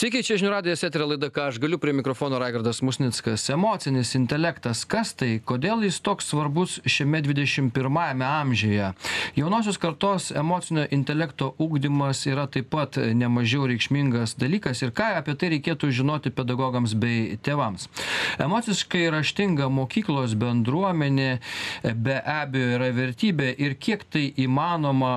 Sveiki, čia žinių radijas eterio laida, ką aš galiu, prie mikrofono Raigardas Musnickas. Emocinis intelektas. Kas tai? Kodėl jis toks svarbus šiame 21 amžiuje? Jaunosios kartos emocinio intelekto ugdymas yra taip pat nemažiau reikšmingas dalykas ir ką apie tai reikėtų žinoti pedagogams bei tėvams. Emociškai raštinga mokyklos bendruomenė be abejo yra vertybė ir kiek tai įmanoma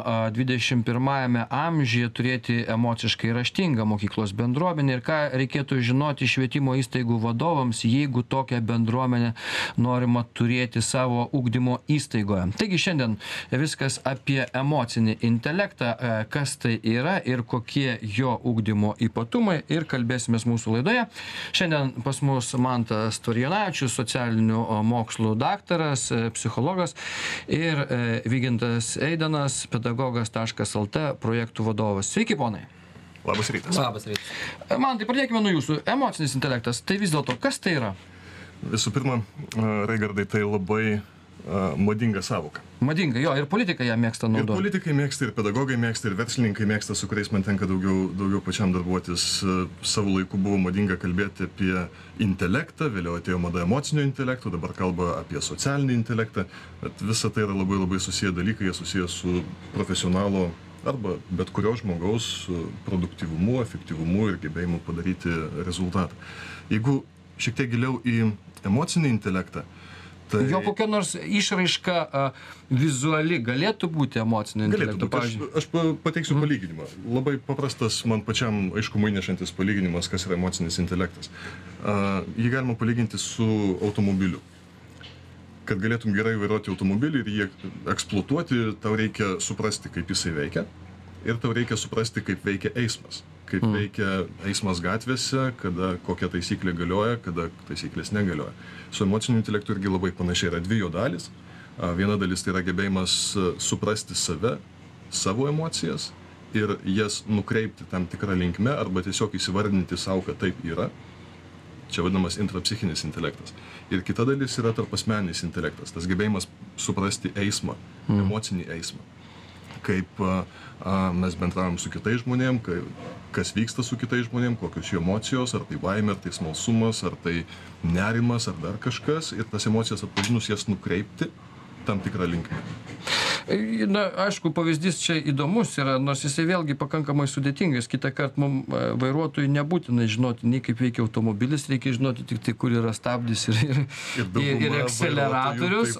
21 amžiuje turėti emociškai raštingą mokyklos bendruomenę ir ką reikėtų žinoti švietimo įstaigų vadovams, jeigu tokią bendruomenę norima turėti savo ugdymo įstaigoje. Taigi šiandien viskas apie emocinį intelektą, kas tai yra ir kokie jo ugdymo ypatumai ir kalbėsimės mūsų laidoje. Šiandien pas mus Mantas Tvarijonavičius, socialinių mokslų daktaras, psichologas ir Vygintas Eidanas, pedagogas.lt projektų vadovas. Sveiki, ponai. Labas rytas. Labas rytas. Man tai pradėkime nuo jūsų. Emocinis intelektas. Tai vis dėlto, kas tai yra? Visų pirma, Raigardai, tai labai madinga savoka. Madinga, jo, ir politikai ją mėgsta Ir naudoti. politikai mėgsta, ir pedagogai mėgsta, ir verslininkai mėgsta, su kuriais man tenka daugiau pačiam darbuotis. Savo laiku buvo madinga kalbėti apie intelektą, vėliau atėjo mada emocinio intelekto, dabar kalba apie socialinį intelektą. Bet visa tai yra labai susiję dalykai, jie susiję su profesionalo arba bet kurio žmogaus produktyvumu, efektyvumu ir gebėjimu padaryti rezultatą. Jeigu šiek tiek giliau į emocinį intelektą, tai... Jo kokia nors išraiška vizuali galėtų būti emocinio intelekto, pavyzdžiui? Aš pateiksiu palyginimą. Labai paprastas, man pačiam aiškumui nešantis palyginimas, kas yra emocinis intelektas. Jį galima palyginti su automobiliu. Kad galėtum gerai vairuoti automobilį ir jį eksploatuoti, tau reikia suprasti, kaip jisai veikia. Ir tau reikia suprasti, kaip veikia eismas. Kaip veikia eismas gatvėse, kada kokia taisyklė galioja, kada taisyklės negalioja. Su emociniu intelektu irgi labai panašiai yra dvi jo dalys. Viena dalis tai yra gebėjimas suprasti save, savo emocijas ir jas nukreipti tam tikrą linkme arba tiesiog įsivardinti savo, kad taip yra. Čia vadinamas intrapsichinis intelektas. Ir kita dalis yra tarpasmeninis intelektas, tas gebėjimas suprasti eismą, emocinį eismą. Kaip mes bendravom su kitais žmonėm, kas vyksta su kitais žmonėm, kokios jų emocijos, ar tai baimė, ar tai smalsumas, ar tai nerimas, ar dar kažkas. Ir tas emocijas atpažinus jas nukreipti tam tikrą linkmę. Na, aišku, pavyzdys čia įdomus yra, nors jisai vėlgi pakankamai sudėtingas. Kitą kartą mums vairuotojui nebūtina žinoti nei kaip veikia automobilis, reikia žinoti tik tai, kur yra stabdis ir akceleratorius.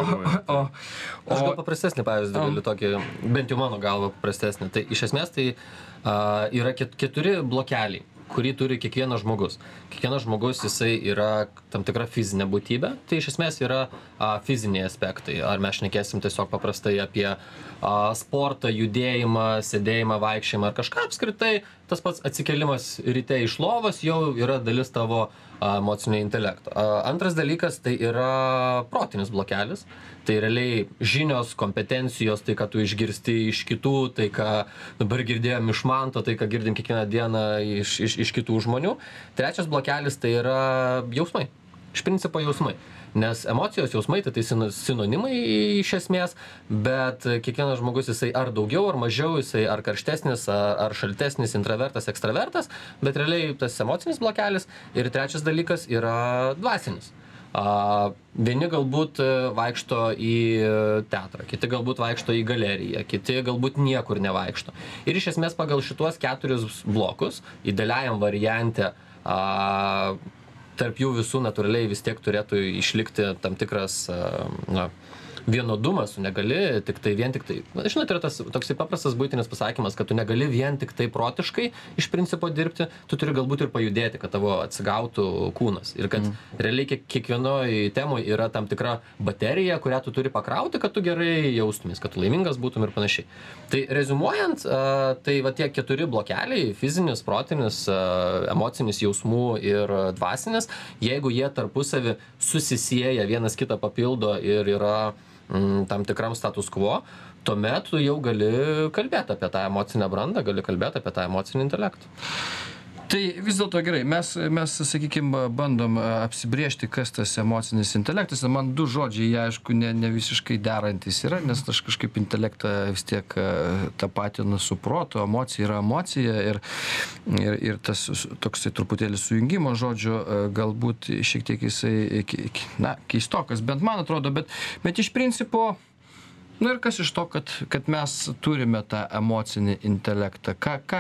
Aš gal paprastesnį pavyzdį galiu tokį, bent jau mano galva paprastesnį. Tai iš esmės tai yra 4 blokeliai, kurį turi kiekvienas žmogus. Kiekvienas žmogus, jisai yra tam tikra fizinė būtybė, tai iš esmės yra fiziniai aspektai. Ar mes šnekėsim tiesiog paprastai apie sportą, judėjimą, sėdėjimą, vaikščiojimą ar kažką apskritai, tas pats atsikėlimas ryte iš lovos jau yra dalis tavo emocinio intelekto. Antras dalykas tai yra protinis blokelis. Tai realiai žinios, kompetencijos, tai ką tu išgirsti iš kitų, tai ką dabar girdėjom iš Manto, tai ką girdim kiekvieną dieną iš kitų žmonių. Trečias blokelis tai yra jausmai. Iš principo jausmai. Nes emocijos, jausmai tai sinonimai iš esmės, bet kiekvienas žmogus jisai ar daugiau, ar mažiau, jisai ar karštesnis, ar šaltesnis, intravertas, ekstravertas, bet realiai tas emocinis blokelis. Ir trečias dalykas yra dvasinis. Vieni galbūt vaikšto į teatrą, kiti galbūt vaikšto į galeriją, kiti galbūt niekur nevaikšto. Ir iš esmės pagal šituos 4 blokus, idealiajam variante, tarp jų visų natūraliai vis tiek turėtų išlikti tam tikras vienodumas, tu negali tik tai, žinot, yra tas toksai paprastas buitinis pasakymas, kad tu negali vien tik tai protiškai iš principo dirbti, tu turi galbūt ir pajudėti, kad tavo atsigautų kūnas. Ir kad realiai kiekvienoj temoj yra tam tikra baterija, kurią tu turi pakrauti, kad tu gerai jaustumės, kad tu laimingas būtum ir panašiai. Tai rezumuojant, tai va tie 4 blokeliai, fizinis, protinis, emocinis, jausmų ir dvasinis, jeigu jie tarpusavį susisieja, vienas kitą papildo ir yra tam tikram status quo, tuomet tu jau gali kalbėti apie tą emocinę brandą, gali kalbėti apie tą emocinį intelektą. Tai vis dėlto gerai, mes sakykime, bandom apsibriežti, kas tas emocinis intelektas. Man du žodžiai, jie aišku, ne visiškai derantis yra, nes aš kažkaip intelektą vis tiek tapatinu su protu, emocija yra emocija ir tas toksai truputėlį sujungimo žodžio galbūt šiek tiek jisai, keistokas, bent man atrodo, bet iš principo, ir kas iš to, kad mes turime tą emocinį intelektą,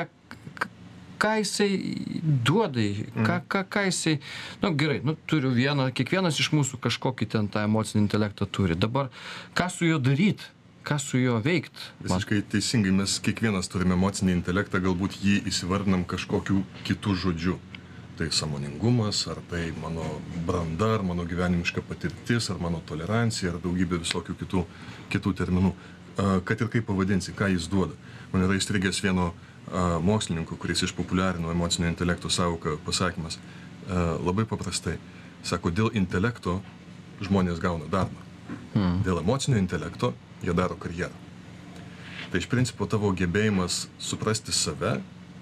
ką jisai duoda, ką jisai, gerai, turiu vieną, kiekvienas iš mūsų kažkokį ten tą emocinį intelektą turi. Dabar, ką su juo daryti, ką su juo veikti? Visiškai teisingai, mes kiekvienas turime emocinį intelektą, galbūt jį įsivardinam kažkokiu kitų žodžiu. Tai sąmoningumas, ar tai mano branda, ar mano gyvenimiška patirtis, ar mano tolerancija, ar daugybė visokių kitų terminų. Kad ir kaip pavadinsi, ką jis duoda. Man yra įstrigęs vieno mokslininko, kuris išpopuliarino emocinio intelekto sąvoką pasakymas. Labai paprastai. Sako, dėl intelekto žmonės gauna darbą. Dėl emocinio intelekto jie daro karjerą. Tai iš principo tavo gebėjimas suprasti save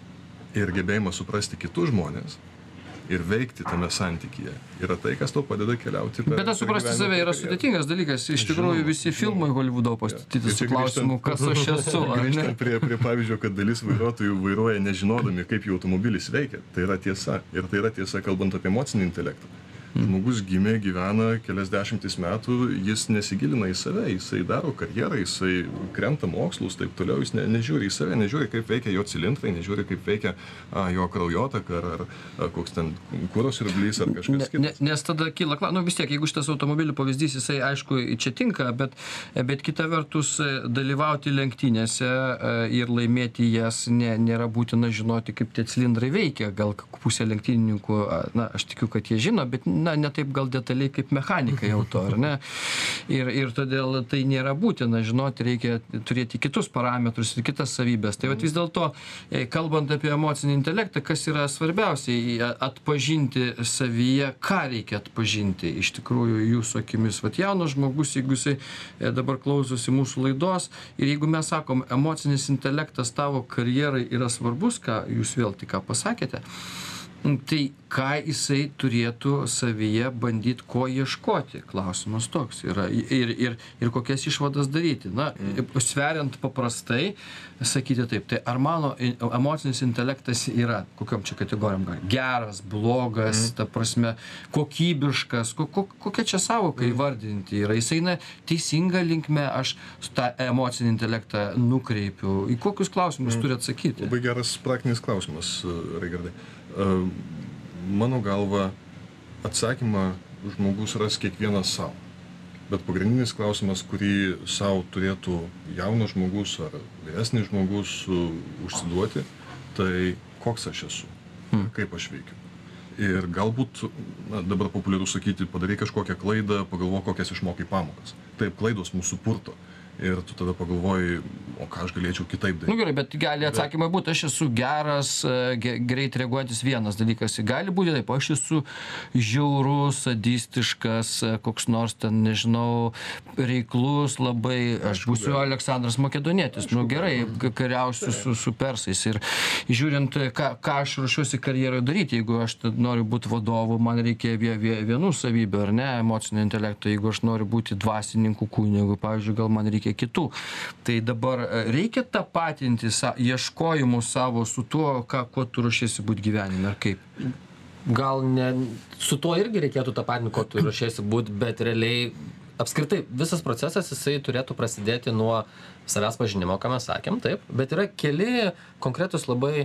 ir gebėjimas suprasti kitus žmonės ir veikti tame santykyje yra tai, kas tau padeda keliauti. Bet tas suprasti save yra sudėtingas dalykas. Iš tikrųjų, visi filmai Holivudo pastatyti su klausimu, kas aš esu. Grįžtant prie pavyzdžio, kad dalis vairuotojų vairuoja nežinodami, kaip jų automobilis veikia. Tai yra tiesa. Ir tai yra tiesa, kalbant apie emocinį intelektą. Žmogus gimė, gyvena kelias dešimtis metų, jis nesigilina į save, jisai daro karjerą, jisai krenta mokslus, taip toliau, jis nežiūri į save, nežiūri, kaip veikia jo cilindrai, nežiūri, kaip veikia jo kraujotaka, ar koks ten kuro siurblys, ar kažkas kitas. Nes tada kyla klausimas, vis tiek, jeigu šitas automobilių pavyzdys, jisai aišku čia tinka, bet kita vertus dalyvauti lenktynėse ir laimėti jas nėra būtina žinoti, kaip tie cilindrai veikia. Gal pusė lenktynininkų, aš tikiu, kad jie žino, bet ne taip gal detaliai kaip mechanikai auto, ar ne? Ir todėl tai nėra būtina žinoti, reikia turėti kitus parametrus ir kitas savybės. Tai vis dėlto, kalbant apie emocinį intelektą, kas yra svarbiausiai atpažinti savyje, ką reikia atpažinti iš tikrųjų jūsų akimis. Jaunas žmogus, jeigu jisai dabar klausosi mūsų laidos ir jeigu mes sakom, emocinis intelektas tavo karjerai yra svarbus, ką jūs vėl tik ką pasakėte, tai ką jisai turėtų savyje bandyti, ko ieškoti? Klausimas toks yra. Ir kokias išvadas daryti. Sveriant paprastai, sakyti taip, tai ar mano emocinis intelektas yra, kokiom čia kategorijom gali? Geras, blogas, ta prasme, kokybiškas, kokia čia sąvoka įvardinti yra? Jis eina teisinga linkme, aš tą emocinį intelektą nukreipiu. Į kokius klausimus turi atsakyti? Labai geras praktinis klausimas, Raigardai. Mano galva, atsakymą žmogus ras kiekvienas savo. Bet pagrindinis klausimas, kurį savo turėtų jaunas žmogus ar vyresnis žmogus užsiduoti, tai koks aš esu, kaip aš veikiu. Ir galbūt, dabar populiaru sakyti, padarai kažkokią klaidą, pagalvok, kokias išmokai pamokas. Taip, klaidos mūsų purto. Ir tu tada pagalvoji, o ką aš galėčiau kitaip daryti. Gerai, bet gali atsakymai būti, aš esu geras, greit reaguojantis vienas dalykas. Gali būti taip, aš esu žiaurus, sadistiškas, koks nors ten, nežinau, reiklus labai, aš būsiu Aleksandras Makedonietis. Gerai, kariausiu su persais. Ir žiūrint, ką aš ruošiuosi karjeroje daryti, jeigu aš noriu būti vadovu, man reikia vienų savybių, ar ne, emocinio intelekto. Jeigu aš noriu būti dvasininku, kunigu, pavyzdžiui, gal man reikia kitų. Tai dabar reikia tapatinti ieškojimus savo su tuo, kuo tu ruošiesi būti gyvenime, ar kaip? Gal ne su tuo irgi reikėtų tapatinti, kuo tu ruošiesi būti, bet realiai apskritai visas procesas jisai turėtų prasidėti nuo savęs pažinimo, ką mes sakėm, taip, bet yra keli konkretus labai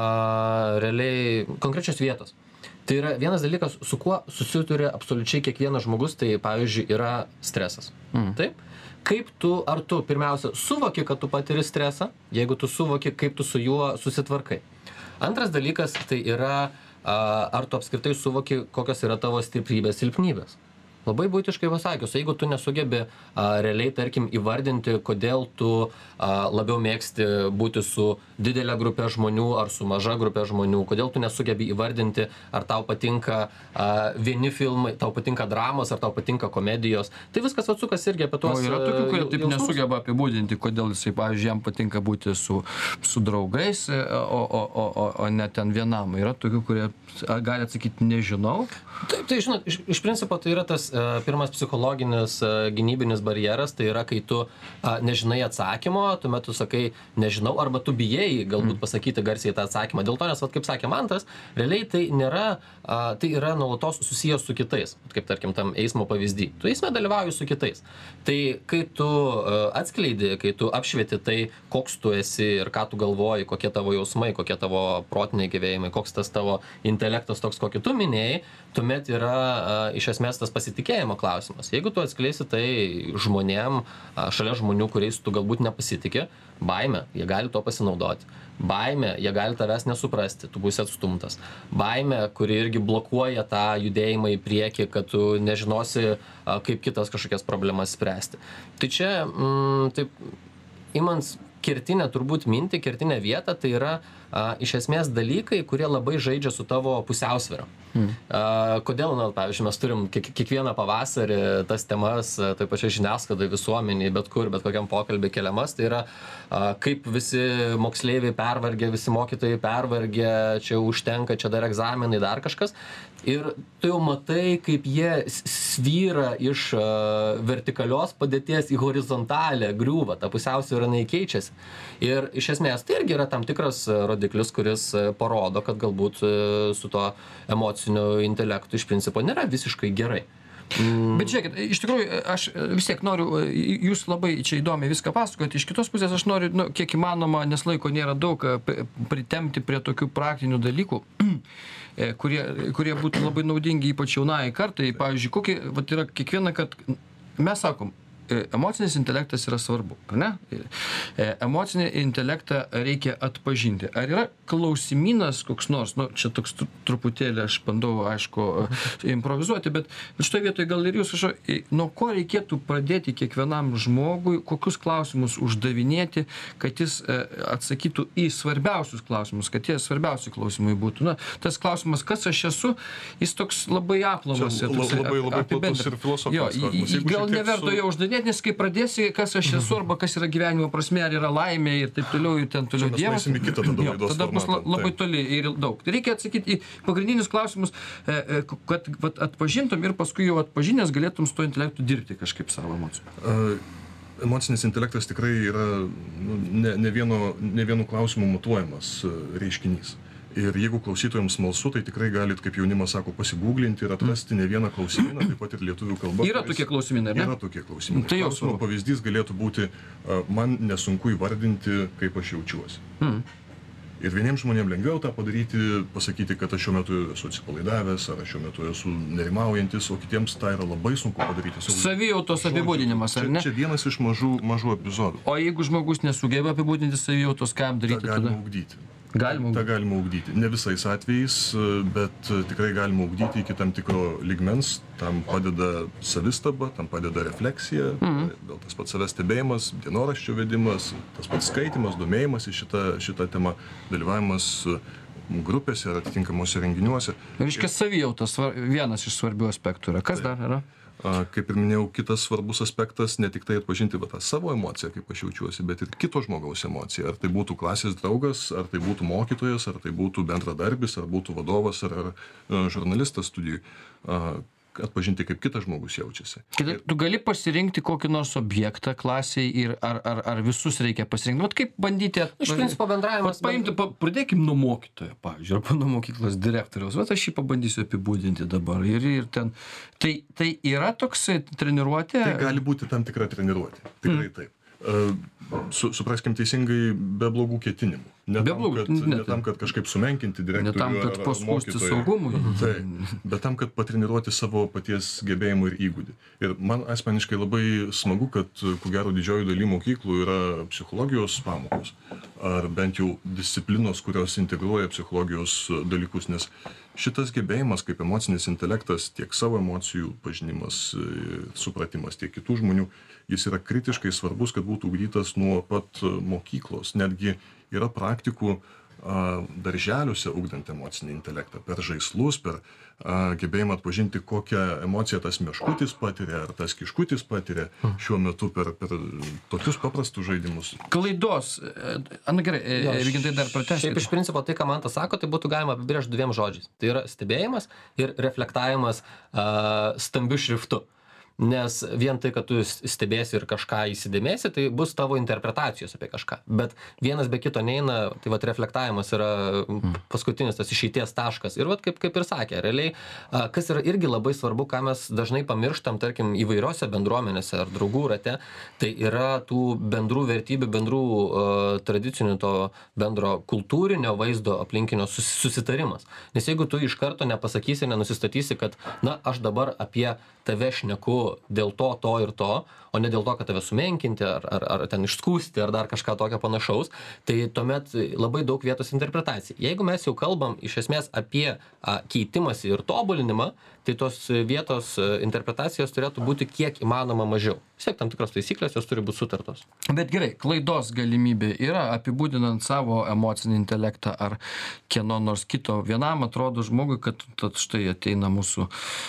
realiai konkrečios vietos. Tai yra vienas dalykas, su kuo susituria absoliučiai kiekvienas žmogus, tai pavyzdžiui yra stresas. Taip? Ar tu pirmiausia suvoki, kad tu patiri stresą, jeigu tu suvoki, kaip tu su juo susitvarkai. Antras dalykas tai yra, ar tu apskritai suvoki, kokios yra tavo stiprybės, silpnybės. Labai būtiškai pasakius, jeigu tu nesugebi realiai, tarkim, įvardinti, kodėl tu labiau mėgsti būti su didelė grupė žmonių ar su maža grupė žmonių, kodėl tu nesugebi įvardinti, ar tau patinka vieni filmai, tau patinka dramos, ar tau patinka komedijos, tai viskas atsukas irgi apie tuos... O yra tokių, kurie taip nesugeba apibūdinti, kodėl jisai, pavyzdžiui, jam patinka būti su draugais, o ne ten vienam. Yra tokių, kurie gali atsakyti, nežinau. Taip, tai žinot, iš principo tai yra tas pirmas psichologinis gynybinis barjeras, tai yra, kai tu nežinai atsakymo, tuomet tu sakai nežinau, arba tu bijai galbūt pasakyti garsiai tą atsakymą. Dėl to, nes, kaip sakė Mantas, realiai tai nėra, tai yra nuolatos susijęs su kitais, kaip tarkim tam eismo pavyzdį. Tu eisme dalyvauji su kitais. Tai kai tu atskleidi, kai tu apšvieti tai, koks tu esi ir ką tu galvoji, kokie tavo jausmai, kokie tavo protiniai gyvėjimai, koks tas tavo intelektas toks, kokį tu minėjai, tuomet yra iš esmės tas pasitikėjimo klausimas. Jeigu tu atskleisi tai žmonėm, šalia žmonių, kuriais tu galbūt nepasitikė, baimė, jie gali to pasinaudoti. Baimė, jie gali tavęs nesuprasti, tu būsi atstumtas. Baimė, kuri irgi blokuoja tą judėjimą į priekį, kad tu nežinosi, kaip kitas kažkokias problemas spręsti. Tai čia, taip, imant kertinę turbūt mintį, kertinę vietą, tai yra iš esmės dalykai, kurie labai žaidžia su tavo pusiausvyra. Kodėl, pavyzdžiui, mes turim kiekvieną pavasarį tas temas, taip pačiai žiniasklaidai, visuomeniai, bet kur, bet kokiam pokalbį keliamas, tai yra kaip visi moksleiviai pervargė, visi mokytojai pervargė, čia užtenka, čia dar egzaminai, dar kažkas. Ir tu jau matai, kaip jie svyra iš vertikalios padėties į horizontalę griūvą, ta pusiausvyra jinai keičiasi. Ir iš esmės tai irgi yra tam tikras rodiklis, kuris parodo, kad galbūt su to emociniu intelektu iš principo nėra visiškai gerai. Bet žiūrėkit, iš tikrųjų, aš vis tiek noriu, jūs labai čia įdomiai viską pasakojate, iš kitos pusės aš noriu, kiek įmanoma, nes laiko nėra daug, pritemti prie tokių praktinių dalykų, kurie būtų labai naudingi ypač jaunai kartai. Pavyzdžiui, kokie, vat yra kiekvieną, kad mes sakom, emocinis intelektas yra svarbu, ar ne? Emocinį intelektą reikia atpažinti. Ar yra klausimynas koks nors, čia toks truputėlį aš bandau, aišku, improvizuoti, bet šitoje vietoje gal ir jūs, nuo ko reikėtų pradėti kiekvienam žmogui, kokius klausimus uždavinėti, kad jis atsakytų į svarbiausius klausimus, kad tie svarbiausi klausimai būtų. Tas klausimas, kas aš esu, jis toks labai aplamas. Labai platus ir filosofinis klausimas. Gal neverto jo uždavinėti, nes kai pradėsi, kas aš esu, arba kas yra gyvenimo prasmė, ar yra laimė ir taip toliau, ir ten toliau Dievas. Tada bus labai toli ir daug. Tai reikia atsakyti į pagrindinius klausimus, kad atpažintum ir paskui jau atpažinęs galėtum su to intelektu dirbti kažkaip savo emocijų. Emocinis intelektas tikrai yra ne vienu klausimu matuojamas reiškinys. Ir jeigu klausytojams smalsu, tai tikrai galit, kaip jaunimas sako, pasigūglinti ir atrasti ne vieną klausimyną, taip pat ir lietuvių kalba. Yra tokie klausimynai, ne? Yra tokie klausimynai. Tai klausimo pavyzdys galėtų būti, man nesunku įvardinti, kaip aš jaučiuosi. Ir vieniems žmonėms lengviau tą padaryti, pasakyti, kad aš šiuo metu esu atsipalaidavęs, ar aš šiuo metu esu nerimaujantis, o kitiems tai yra labai sunku padaryti. Savijautos apibūdinimas, ar ne? Čia vienas iš mažų epizodų. O jeigu žmogus nesugeba apibūdinti savijautos, ką jam daryti tada? tą galima ugdyti. Ne visais atvejais, bet tikrai galima ugdyti iki tam tikro lygmens. Tam padeda savistaba, tam padeda refleksija, vėl tas pats savęs stebėjimas, dienoraščio vedimas, tas pats skaitimas, domėjimas į šitą temą, dalyvavimas grupėse ar atitinkamuose renginiuose. Reiškia, savijautas vienas iš svarbių aspektų yra. Kas dar yra? Kaip ir minėjau, kitas svarbus aspektas ne tik tai atpažinti tą savo emociją, kaip aš jaučiuosi, bet ir kito žmogaus emociją. Ar tai būtų klasės draugas, ar tai būtų mokytojas, ar tai būtų bendradarbis, ar būtų vadovas, ar žurnalistas studijų. Atpažinti, kaip kitas žmogus jaučiasi. Tu gali pasirinkti kokį nors objektą klasiai ir ar visus reikia pasirinkti? Vat kaip bandyti... Iš principo bendravimas... Pradėkim nuo mokytojo, pavyzdžiui, arba nuo mokyklos direktoriaus. Vat aš jį pabandysiu apibūdinti dabar. Ir ten... Tai yra toks treniruotė? Tai gali būti tam tikra treniruotė. Tikrai taip. Supraskim teisingai, be blogų ketinimų. Ne Beblūd, tam, kad kažkaip sumenkinti ne direktorių tam, kad paskūsti saugumui. Tai, bet tam, kad patreniruoti savo paties gebėjimų ir įgūdį. Ir man asmeniškai labai smagu, kad, ko gero, didžioji daly mokyklų yra psichologijos pamokos. Ar bent jau disciplinos, kurios integruoja psichologijos dalykus, nes šitas gebėjimas kaip emocinis intelektas, tiek savo emocijų pažinimas, supratimas, tiek kitų žmonių, jis yra kritiškai svarbus, kad būtų ugdytas nuo pat mokyklos. Netgi yra praktikų darželiuose ugdant emocinį intelektą, per žaislus, per gebėjimą atpažinti, kokią emociją tas meškutis patiria, ar tas kiškutis patiria šiuo metu per tokius paprastus žaidimus. Klaidos. Na gerai, Vygintai dar pratęsti. Šiaip iš principo tai, ką Mantas sako, tai būtų galima apibrėžti 2 žodžiais. Tai yra stebėjimas ir reflektavimas stambiu šriftu. Nes vien tai, kad tu stebėsi ir kažką įsidėmėsi, tai bus tavo interpretacijos apie kažką. Bet vienas be kito neina, tai vat reflektavimas yra paskutinis tas išeities taškas. Ir vat kaip ir sakė, realiai, kas yra irgi labai svarbu, ką mes dažnai pamirštam, tarkim, įvairiose bendruomenėse ar draugų rate, tai yra tų bendrų vertybių, bendrų tradicinių to bendro kultūrinio vaizdo aplinkinio susitarimas. Nes jeigu tu iš karto nepasakysi, nenusistatysi, kad, na, aš dabar apie tave šneku dėl to ir to, o ne dėl to, kad tave sumenkinti ar ten išskūsti ar dar kažką tokio panašaus, tai tuomet labai daug vietos interpretacijai. Jeigu mes jau kalbam iš esmės apie keitimąsi ir tobulinimą, tai tos vietos interpretacijos turėtų būti kiek įmanoma mažiau. Vis tiek tam tikros taisyklės, jos turi būti sutartos. Bet gerai, klaidos galimybė yra apibūdinant savo emocinį intelektą ar kieno nors kito. Vienam atrodo žmogui, kad štai ateina mūsų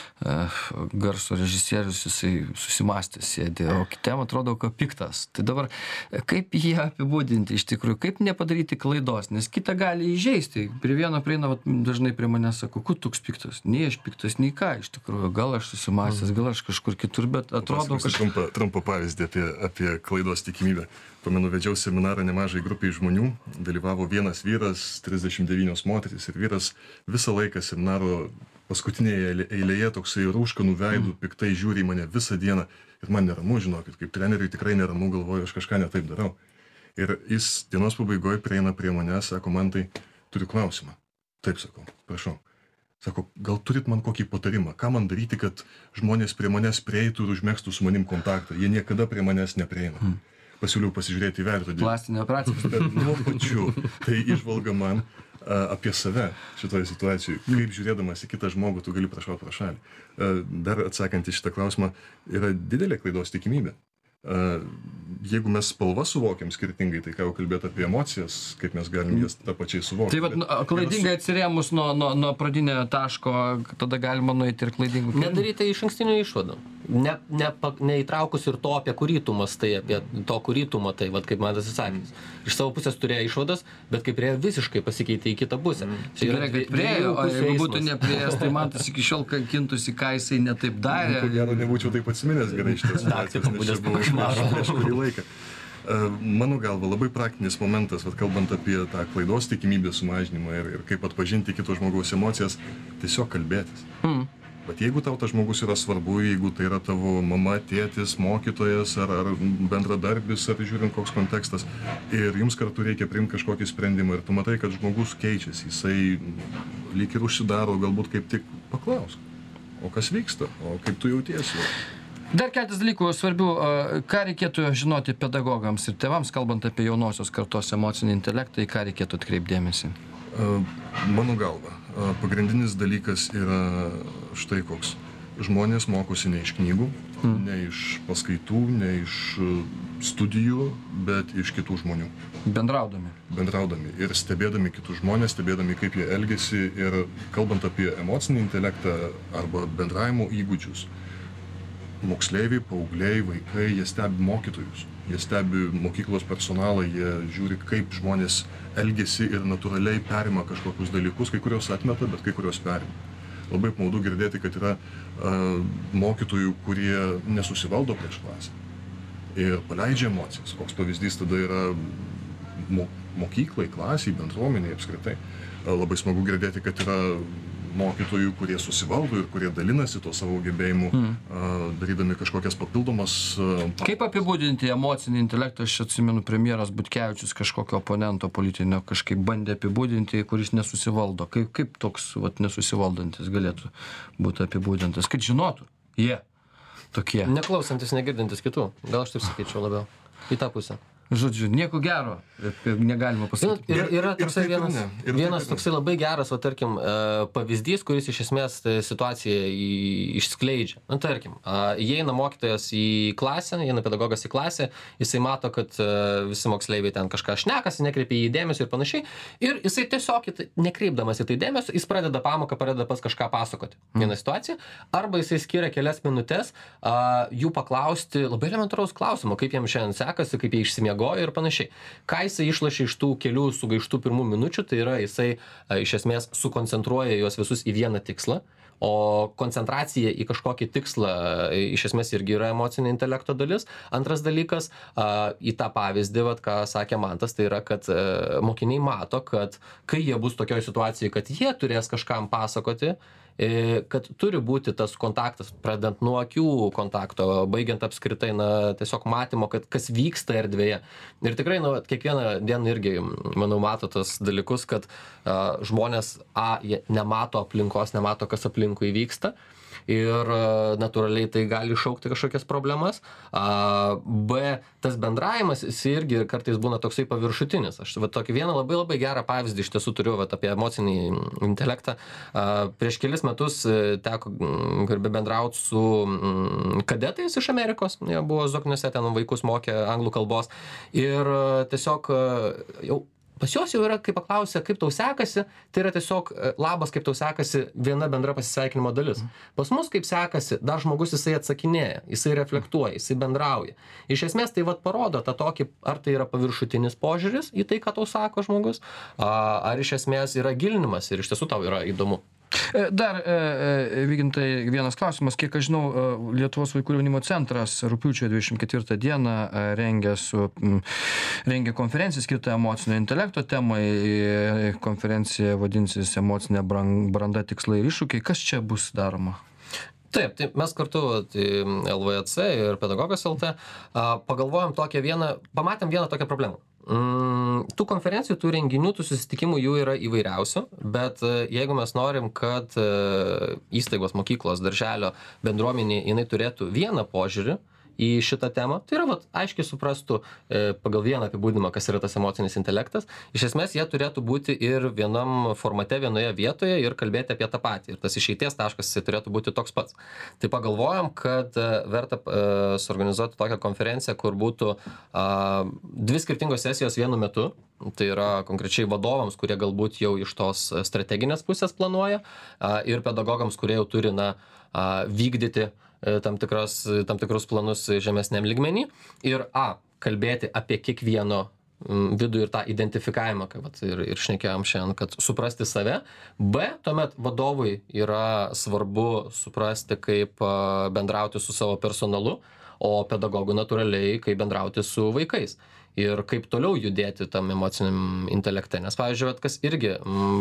garso režisierius, jisai susimąstęs sėdi, o kitam atrodo, kad piktas. Tai dabar kaip jį apibūdinti iš tikrųjų, kaip nepadaryti klaidos, nes kitą gali įžeisti. Prie vieno prieina, dažnai prie manęs sako, kur toks piktas? Nei aš piktas, nei ką iš tikrųjų. Gal aš susimąstęs, gal aš kažkur kitur, bet atrodo, kad... Trumpą pavyzdį apie klaidos tikimybę. Pamenu, vedžiau seminarą nemažai grupiai žmonių, dalyvavo vienas vyras, 39 moterys ir vyras visą laiką seminaro paskutinėje eilėje toksai rūškanų veidų, piktai žiūri į mane visą dieną ir man neramu, žinokit, kaip treneriui tikrai neramu, galvoju, aš kažką netaip darau. Ir jis dienos pabaigoje prieina prie manęs, sako, man tai turiu klausimą. Taip, sakau, prašau. Sako, gal turit man kokį patarimą, ką man daryti, kad žmonės prie manęs prieitų ir užmėgstų su manim kontaktą. Jie niekada prie manęs neprieina. Pasiūliau pasižiūrėti į veidrodį. Plastinė operacija. Nuo pačių. Tai išvalga man apie save šitoje situacijoje. Kaip žiūrėdamas į kitą žmogų, tu gali prašauti pro šalį. Dar atsakant į šitą klausimą, yra didelė klaidos tikimybė. Jeigu mes spalvą suvokiam skirtingai, tai ką jau kalbėti apie emocijas, kaip mes galim jas tą pačiai suvokti. Tai vat, klaidingai atsirėmus nuo pradinio taško, tada galima nueiti ir klaidingų. Nedaryti iš ankstinių išvadų. Neįtraukus ir to, apie kurį tu mastai, apie to, kurį tu matai, vat kaip man tas įsakymas. Iš savo pusės turėjo išvadas, bet kaip priejo visiškai pasikeitė į kitą pusę. Čia gerai, kad priejo, o jeigu būtų neprieėjęs, tai man tas iki šiol kankintųsi, ką jisai netaip darė. Ko gero nebūčiau taip atsiminęs gerai šitas situacijas, nes čia buvo prieš kurį laiką. Mano galva, labai praktinis momentas, kalbant apie tą klaidos tikimybės sumažinimą ir kaip atpažinti kito žmogaus emocijas, tiesiog kalbėtis. Bet jeigu tau tas žmogus yra svarbu, jeigu tai yra tavo mama, tėtis, mokytojas ar bendradarbis, ar žiūrint koks kontekstas, ir jums kartu reikia priimti kažkokį sprendimą ir tu matai, kad žmogus keičiasi, jisai lyg ir užsidaro, galbūt kaip tik paklausk, o kas vyksta, o kaip tu jautiesi. Dar keletas dalykų svarbių, ką reikėtų žinoti pedagogams ir tėvams, kalbant apie jaunosios kartos emocinį intelektą, į ką reikėtų atkreipti dėmesį? Mano galva, pagrindinis dalykas yra štai koks. Žmonės mokosi ne iš knygų, ne iš paskaitų, ne iš studijų, bet iš kitų žmonių. Bendraudami ir stebėdami kitus žmonės, stebėdami, kaip jie elgiasi ir kalbant apie emocinį intelektą arba bendravimo įgūdžius. Moksleiviai, paaugliai, vaikai, jie stebi mokytojus, jie stebi mokyklos personalą, jie žiūri, kaip žmonės elgesi ir natūraliai perima kažkokius dalykus, kai kurios atmeta, bet kai kurios perima. Labai apmaudu girdėti, kad yra mokytojų, kurie nesusivaldo prieš klasę ir paleidžia emocijas. Koks pavyzdys tada yra mokyklai, klasiai, bendruomeniai apskritai. Labai smagu girdėti, kad yra mokytojų, kurie susivaldo ir kurie dalinasi to savo gebėjimu, darydami kažkokias papildomas. Kaip apibūdinti emocinį intelektą? Aš atsimenu, premjeras Butkevičius kažkokio oponento politinio kažkaip bandė apibūdinti, kuris nesusivaldo. Kaip toks nesusivaldantis galėtų būti apibūdintas? Kad žinotų, jie tokie. Neklausantis, negirdintis kitų. Gal aš taip sakyčiau labiau. Į tą pusę. Žodžiu, nieko gero negalima pasakyti. Yra toksai vienas toksai labai geras, va, tarkim, pavyzdys, kuris iš esmės situaciją išskleidžia. Na, tarkim, įeina mokytojas į klasę, įeina pedagogas į klasę, jisai mato, kad visi moksleiviai ten kažką šnekasi, nekreipia į dėmesio ir panašiai, ir jisai tiesiog nekreipdamas į tai dėmesio, jis pradeda pamoką, pradeda pas kažką pasakoti. Viena situacija, arba jisai skiria kelias minutės jų paklausti labai elementaraus klausimo, kaip jiems šiandien sekasi, kaip jie išsimiegojo ir panašiai. Ką jisai išlošia iš tų kelių sugaištų pirmų minučių, tai yra jisai iš esmės sukoncentruoja juos visus į vieną tikslą, o koncentracija į kažkokį tikslą iš esmės irgi yra emocinio intelekto dalis. Antras dalykas, į tą pavyzdį, vat, ką sakė Mantas, tai yra, kad mokiniai mato, kad kai jie bus tokioj situacijai, kad jie turės kažkam pasakoti, kad turi būti tas kontaktas, pradedant nuo akių kontakto, baigiant apskritai, tiesiog matymo, kad kas vyksta erdvėje. Ir tikrai, kiekvieną dieną irgi, manau, mato tas dalykus, kad žmonės jie nemato aplinkos, nemato, kas aplinkui vyksta. Ir natūraliai tai gali iššaukti kažkokias problemas. B, tas bendravimas, jis irgi kartais būna toksai paviršutinis. Aš tokį vieną labai labai gerą pavyzdį iš tiesų turiu apie emocinį intelektą. Prieš kelis metus teko garbė bendrauti su kadetais iš Amerikos. Jie buvo Zokniuose, ten vaikus mokė anglų kalbos. Ir tiesiog jau pas juos jau yra, kai paklausia, kaip tau sekasi, tai yra tiesiog labas, kaip tau sekasi, viena bendra pasisveikinimo dalis. Pas mus kaip sekasi, dar žmogus jisai atsakinėja, jisai reflektuoja, jisai bendrauja. Iš esmės tai parodo tą tokį, ar tai yra paviršutinis požiūris į tai, ką tau sako žmogus, ar iš esmės yra gilinimas ir iš tiesų tau yra įdomu. Dar, Vygintai, vienas klausimas. Kiek aš žinau, Lietuvos vaikų ir jaunimo centras rugpjūčio 24 dieną rengia konferenciją skirtą emocinio intelekto temai. Konferencija vadinsis Emocinė branda, tikslai ir iššūkiai. Kas čia bus daroma? Taip, tai mes kartu, LVC ir Pedagogas LT, pagalvojom pamatėm vieną tokią problemą. Tų konferencijų, tų renginių, tų susitikimų jų yra įvairiausių, bet jeigu mes norim, kad įstaigos, mokyklos, darželio bendruomenė, jinai turėtų vieną požiūrį į šitą temą, tai yra, aiškiai suprastų pagal vieną apibūdinimą, kas yra tas emocinis intelektas, iš esmės jie turėtų būti ir vienam formate, vienoje vietoje ir kalbėti apie tą patį. Ir tas išeities taškas turėtų būti toks pats. Tai pagalvojom, kad verta suorganizuoti tokią konferenciją, kur būtų dvi skirtingos sesijos vienu metu. Tai yra konkrečiai vadovams, kurie galbūt jau iš tos strateginės pusės planuoja, ir pedagogams, kurie jau turi vykdyti tam tikrus planus žemesniam lygmenį. Ir kalbėti apie kiekvieno vidų ir tą identifikavimą, ir šnekėjom šiandien, kad suprasti save. B, tuomet vadovui yra svarbu suprasti, kaip bendrauti su savo personalu, o pedagogų natūraliai, kaip bendrauti su vaikais. Ir kaip toliau judėti tam emociniam intelekte. Nes, pavyzdžiui, kas irgi,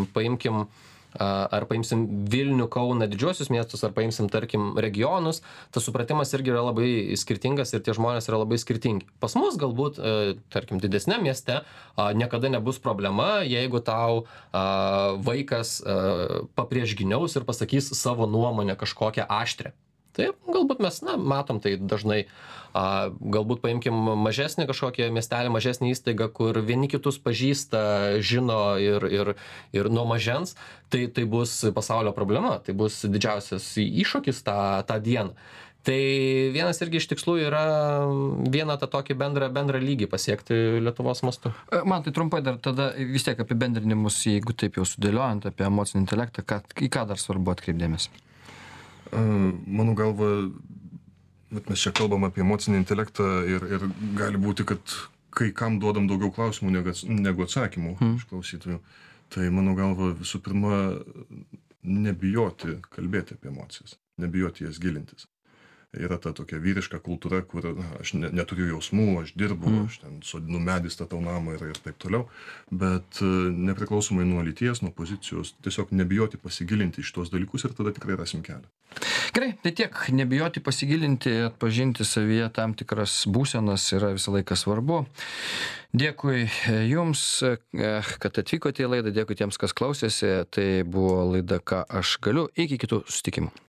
ar paimsim Vilnių, Kauną, didžiuosius miestus, ar paimsim, tarkim, regionus, tas supratimas irgi yra labai skirtingas ir tie žmonės yra labai skirtingi. Pas mus galbūt, tarkim, didesniam mieste niekada nebus problema, jeigu tau vaikas papriešginiaus ir pasakys savo nuomonę kažkokią aštrią. Taip, galbūt mes matom tai dažnai. Galbūt paimkim mažesnį kažkokią miestelį, mažesnį įstaigą, kur vieni kitus pažįsta, žino ir nuo mažens, tai bus pasaulio problema, tai bus didžiausias iššūkis tą dieną. Tai vienas irgi iš tikslų yra vieną tą tokį bendrą lygį pasiekti Lietuvos mastu. Man tai trumpai dar tada vis tiek apibendrinimus, jeigu taip jau sudėliojant apie emocinį intelektą, į ką dar svarbu atkreipdėmės? Mano galva, mes čia kalbam apie emocinį intelektą ir gali būti, kad kai kam duodam daugiau klausimų negu atsakymų iš klausytojų. Tai mano galva, visų pirma, nebijoti kalbėti apie emocijas, nebijoti jas gilintis. yra ta tokia vyriška kultūra, kur aš neturiu jausmų, aš dirbu, aš ten sodinu medį, statau namą ir taip toliau. Bet nepriklausomai nuo lyties, nuo pozicijos, tiesiog nebijoti pasigilinti iš tos dalykus ir tada tikrai rasim kelią. Gerai, tai tiek, nebijoti pasigilinti, atpažinti savyje tam tikras būsenas yra visą laiką svarbu. Dėkui Jums, kad atvykote į laidą, dėkui tiems, kas klausėsi. Tai buvo laida Ką aš galiu. Iki kitų susitikimų.